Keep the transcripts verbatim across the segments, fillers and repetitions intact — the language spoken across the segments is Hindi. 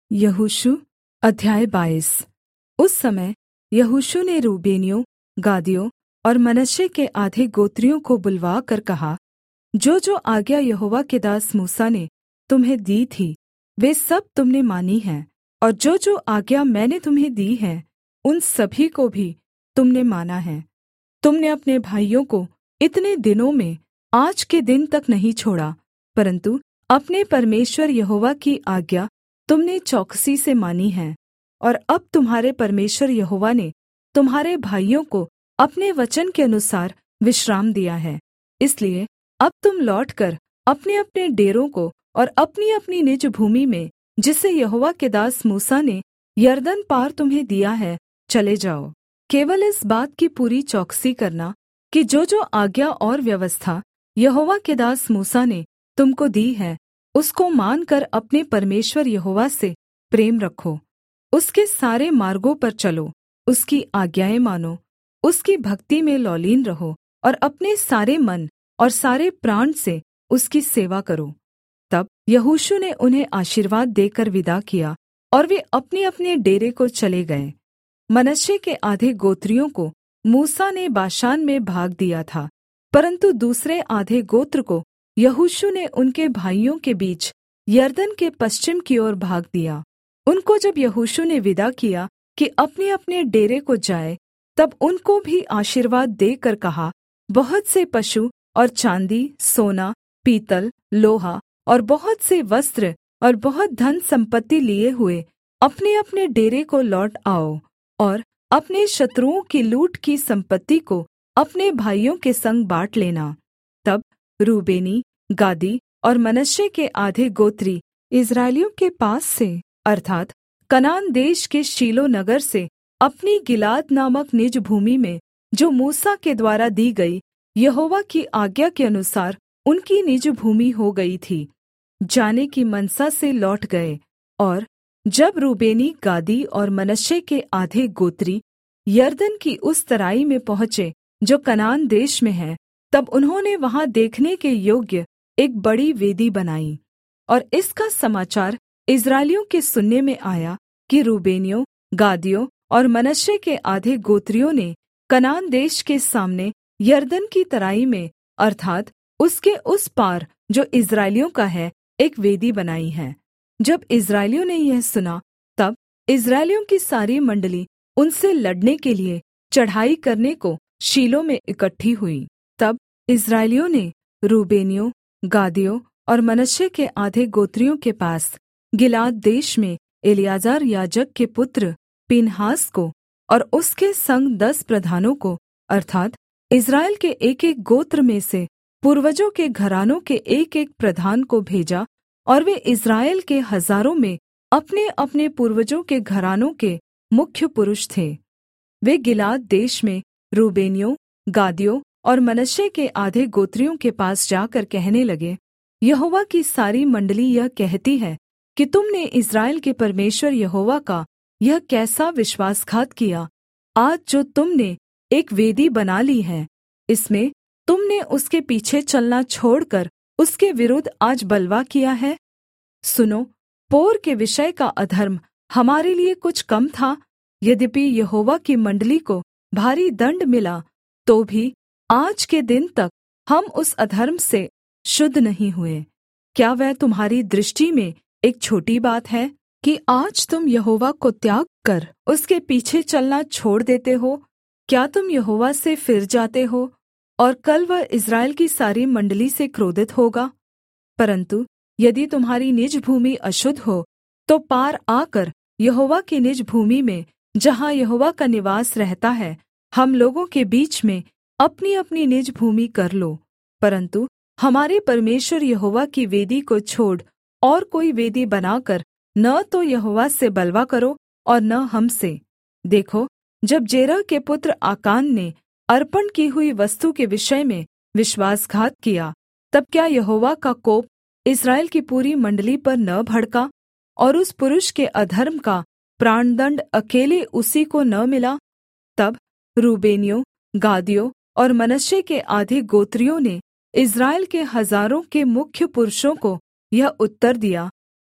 यहोशू अध्याय बाईस। उस समय यहोशू ने रूबेनियों, गादियों और मनश्शे के आधे गोत्रियों को बुलवाकर कहा, जो-जो आज्ञा यहोवा के दास मूसा ने तुम्हें दी थी वे सब तुम ने मानी हैं, और जो-जो आज्ञा मैंने तुम्हें दी है उन सभी को भी तुम ने माना है। तुम ने अपने भाइयों को इतने दिनों में आज के दिन तक नहीं छोड़ा, परन्तु अपने परमेश्वर यहोवा की आज्ञा तुम ने चौकसी से मानी है। और अब तुम्हारे परमेश्वर यहोवा ने तुम्हारे भाइयों को अपने वचन के अनुसार विश्राम दिया है। इसलिए अब तुम लौटकर अपने-अपने डेरों को और अपनी-अपनी निज भूमि में, जिसे यहोवा के दास मूसा ने यरदन पार तुम्हें दिया है, चले जाओ। केवल इस बात की पूरी चौकसी करना कि जो-जो आज्ञा और व्यवस्था यहोवा के दास मूसा ने तुमको दी है, उसको मानकर अपने परमेश्वर यहोवा से प्रेम रखो। उसके सारे मार्गों पर चलो, उसकी आज्ञाएँ मानो, उसकी भक्ति में लौलीन रहो और अपने सारे मन और सारे प्राण से उसकी सेवा करो। तब यहोशू ने उन्हें आशीर्वाद देकर विदा किया और वे अपने-अपने डेरे को चले गए। मनश्शे के आधे गोत्रियों को मूसा ने बाशान में भाग दिया था, परन्तु दूसरे आधे गोत्र को यहोशू ने उनके भाइयों के बीच यरदन के पश्चिम की ओर भाग दिया। उनको जब यहोशू ने विदा किया कि अपने-अपने डेरे को जाए, तब उनको भी आशीर्वाद देकर कहा, बहुत से पशु और चाँदी, सोना, पीतल, लोहा और बहुत से वस्त्र और बहुत धन सम्पत्ति लिए हुए अपने-अपने डेरे को लौट आओ, और अपने शत्रुओं की लूट की सम्पत्ति को अपने भाइयों के संग बाँट लेना। तब रूबेनी, गादी और मनश्शे के आधे गोत्री इस्राएलियों के पास से, अर्थात् कनान देश के शीलो नगर से, अपनी गिलाद नामक निज भूमि में, जो मूसा के द्वारा दी गई यहोवा की आज्ञा के अनुसार उनकी निज भूमि हो गई थी, जाने की मनसा से लौट गए। और जब रूबेनी, गादी और मनश्शे के आधे गोत्री यरदन की उस तराई में पहुँचे जो कनान देश में है, तब उन्होंने वहाँ देखने के योग्य एक बड़ी वेदी बनाई। और इसका समाचार इस्राएलियों के सुनने में आया कि रूबेनियों, गादियों और मनश्शे के आधे गोत्रियों ने कनान देश के सामने यरदन की तराई में, अर्थात् उसके उस पार जो इस्राएलियों का है, एक वेदी बनाई है। जब इस्राएलियों ने यह सुना, तब इस्राएलियों की सारी मण्डली उनसे लड़ने के लिए चढ़ाई करने को शीलो में इकट्ठी हुई। तब इस्राएलियों ने रूबेनियों, गादियों और मनश्शे के आधे गोत्रियों के पास गिलाद देश में एलीआजर याजक के पुत्र पीनहास को और उसके संग दस प्रधानों को, अर्थात् इस्राएल के एक-एक गोत्र में से पूर्वजों के घरानों के एक-एक प्रधान को भेजा, और वे इस्राएल के हजारों में अपने-अपने पूर्वजों के घरानों के मुख्य पुरुष थे। वे गिलाद देश में रूबेनियों, गादियों और मनश्शे के आधे गोत्रियों के पास जाकर कहने लगे, यहोवा की सारी मण्डली यह कहती है कि तुम ने इस्राएल के परमेश्वर यहोवा का यह कैसा विश्वासघात किया। आज जो तुम ने एक वेदी बना ली है, इसमें तुम ने उसके पीछे चलना छोड़कर उसके विरुद्ध आज बलवा किया है। सुनो, पोर के विषय का अधर्म हमारे लिए कुछ कम था, यद्यपि यहोवा की मण्डली को भारी दण्ड मिला, तो भी आज के दिन तक हम उस अधर्म से शुद्ध नहीं हुए। क्या वह तुम्हारी दृष्टि में एक छोटी बात है कि आज तुम यहोवा को त्याग कर उसके पीछे चलना छोड़ देते हो? क्या तुम यहोवा से फिर जाते हो और कल वह इस्राएल की सारी मण्डली से क्रोधित होगा? परन्तु यदि तुम्हारी निज भूमि अशुद्ध हो, तो पार आकर यहोवा की निज भूमि में, जहाँ यहोवा का निवास रहता है, हम लोगों के बीच में अपनी-अपनी निज भूमि कर लो। परन्तु हमारे परमेश्वर यहोवा की वेदी को छोड़ और कोई वेदी बनाकर न तो यहोवा से बलवा करो और न हमसे। देखो, जब जेरह के पुत्र आकान ने अर्पण की हुई वस्तु के विषय में विश्वासघात किया, तब क्या यहोवा का कोप इस्राएल की पूरी मण्डली पर न भड़का, और उस पुरुष के अधर्म का प्राणदण्ड अकेले उसी को न मिला? तब रूबेनियों, गादियों और मनश्शे के आधे गोत्रियों ने इस्राएल के हजारों के मुख्य पुरुषों को यह उत्तर दिया,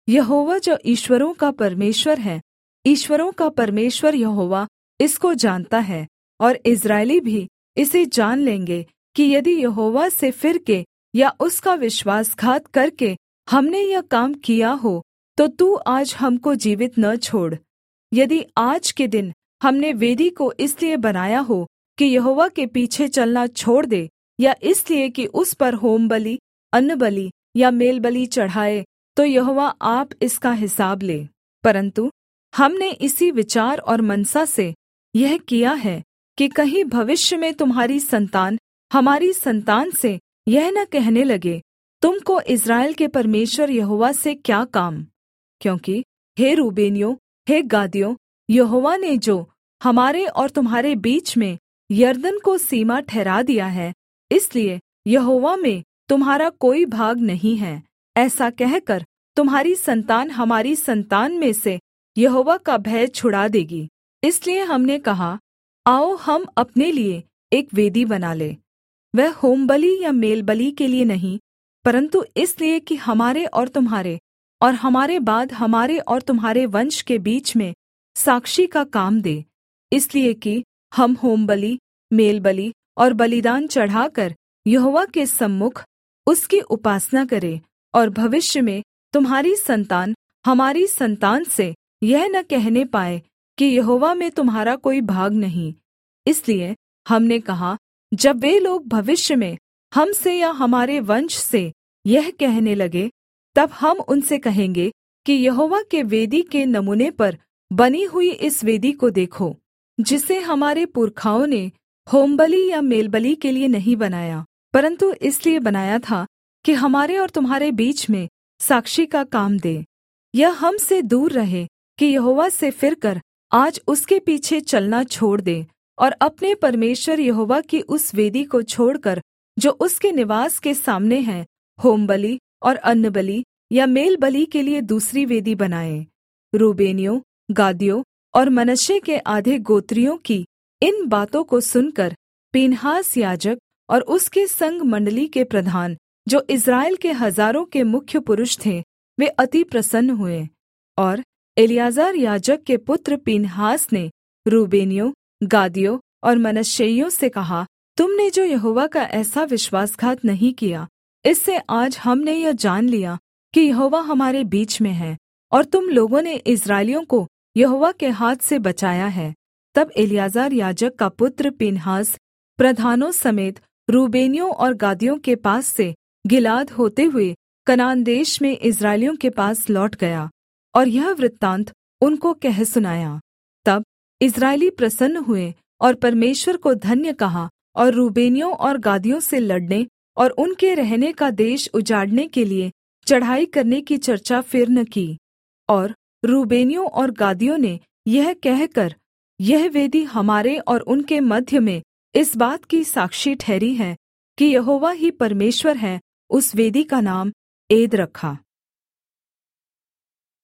यहोवा जो ईश्वरों का परमेश्वर है, ईश्वरों का परमेश्वर यहोवा इसको जानता है, और इस्राएली भी इसे जान लेंगे कि यदि यहोवा से फिर के या उसका विश्वासघात करके हमने यह काम किया हो, तो तू आज हमको जीवित न छोड़। यदि आज के दिन हमने वेदी को इसलिए बनाया हो कि यहोवा के पीछे चलना छोड़ दे, या इसलिए कि उस पर होमबलि, अन्नबलि या मेलबलि चढ़ाए, तो यहोवा आप इसका हिसाब ले। परन्तु हमने इसी विचार और मनसा से यह किया है कि कहीं भविष्य में तुम्हारी संतान हमारी संतान से यह न कहने लगे, तुमको इस्राएल के परमेश्वर यहोवा से क्या काम। क्योंकि हे रूबेनियों, हे गादियों, यहोवा ने जो हमारे और तुम्हारे बीच में यरदन को सीमा ठहरा दिया है, इसलिए यहोवा में तुम्हारा कोई भाग नहीं है। ऐसा कहकर तुम्हारी संतान हमारी संतान में से यहोवा का भय छुड़ा देगी। इसलिए हमने कहा, आओ हम अपने लिए एक वेदी बना लें, वह होमबलि या मेलबलि के लिए नहीं, परन्तु इसलिए कि हमारे और तुम्हारे और हमारे बाद हमारे और तुम्हारे वंश के बीच में साक्षी का काम दे। इसलिए कि हम होमबलि, मेलबलि और बलिदान चढ़ाकर यहोवा के सम्मुख उसकी उपासना करें, और भविष्य में तुम्हारी संतान हमारी संतान से यह न कहने पाए कि यहोवा में तुम्हारा कोई भाग नहीं। इसलिए हमने कहा, जब वे लोग भविष्य में हमसे या हमारे वंश से यह कहने लगे, तब हम उनसे कहेंगे कि यहोवा के वेदी के नमूने पर बनी हुई इस वेदी को देखो, जिसे हमारे पुरखाओं ने होमबलि या मेलबलि के लिए नहीं बनाया, परन्तु इसलिए बनाया था कि हमारे और तुम्हारे बीच में साक्षी का काम दे। यह हमसे दूर रहे कि यहोवा से फिरकर आज उसके पीछे चलना छोड़ दे, और अपने परमेश्वर यहोवा की उस वेदी को छोड़कर जो उसके निवास के सामने है, होमबलि और अन्नबलि या मेलबलि के लिए दूसरी वेदी बनाए। रूबेनियों, गादियों और मनश्शे के आधे गोत्रियों की इन बातों को सुनकर पीनहास याजक और उसके संग मण्डली के प्रधान, जो इस्राएल के हजारों के मुख्य पुरुष थे, वे अति प्रसन्न हुए। और एलीआजर याजक के पुत्र पीनहास ने रूबेनियों, गादियों और मनश्शेइयों से कहा, तुमने जो यहोवा का ऐसा विश्वासघात नहीं किया, इससे आज हमने यह जान लिया कि यहोवा हमारे बीच में है, और तुम लोगों ने इस्राएलियों को यहोवा के हाथ से बचाया है। तब एलीआजर याजक का पुत्र पीनहास प्रधानों समेत रूबेनियों और गादियों के पास से गिलाद होते हुए कनान देश में इस्राएलियों के पास लौट गया, और यह वृत्तान्त उनको कह सुनाया। तब इस्राएली प्रसन्न हुए और परमेश्वर को धन्य कहा, और रूबेनियों और गादियों से लड़ने और उनके रहने का देश उजाड़ने के लिए चढ़ाई करने की चर्चा फिर न की। और रूबेनियों और गादियों ने यह कहकर, यह वेदी हमारे और उनके मध्य में इस बात की साक्षी ठहरी है कि यहोवा ही परमेश्वर है, उस वेदी का नाम एद रखा।